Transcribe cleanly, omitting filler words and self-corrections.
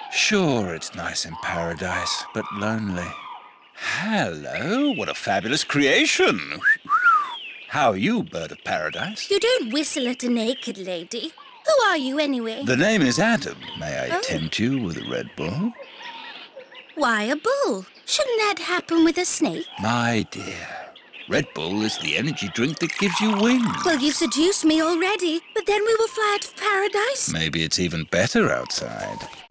Sure, it's nice in paradise, but lonely. Hello, what a fabulous creation. How are you, bird of paradise? You don't whistle at a naked lady. Who are you, anyway? The name is Adam. May I tempt you with a Red Bull? Why a bull? Shouldn't that happen with a snake? My dear, Red Bull is the energy drink that gives you wings. Well, you've seduced me already, but then we will fly out of paradise. Maybe it's even better outside.